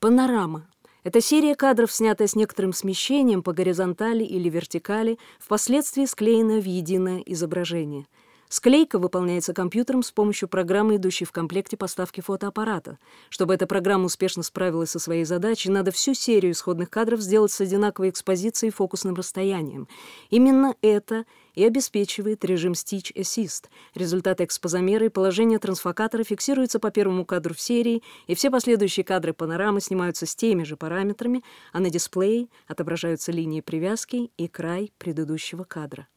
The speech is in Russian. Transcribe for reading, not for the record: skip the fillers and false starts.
Панорама. Это серия кадров, снятая с некоторым смещением по горизонтали или вертикали, впоследствии склеенная в единое изображение. Склейка выполняется компьютером с помощью программы, идущей в комплекте поставки фотоаппарата. Чтобы эта программа успешно справилась со своей задачей, надо всю серию исходных кадров сделать с одинаковой экспозицией и фокусным расстоянием. Именно это и обеспечивает режим Stitch Assist. Результаты экспозамера и положение трансфокатора фиксируются по первому кадру в серии, и все последующие кадры панорамы снимаются с теми же параметрами, а на дисплее отображаются линии привязки и край предыдущего кадра.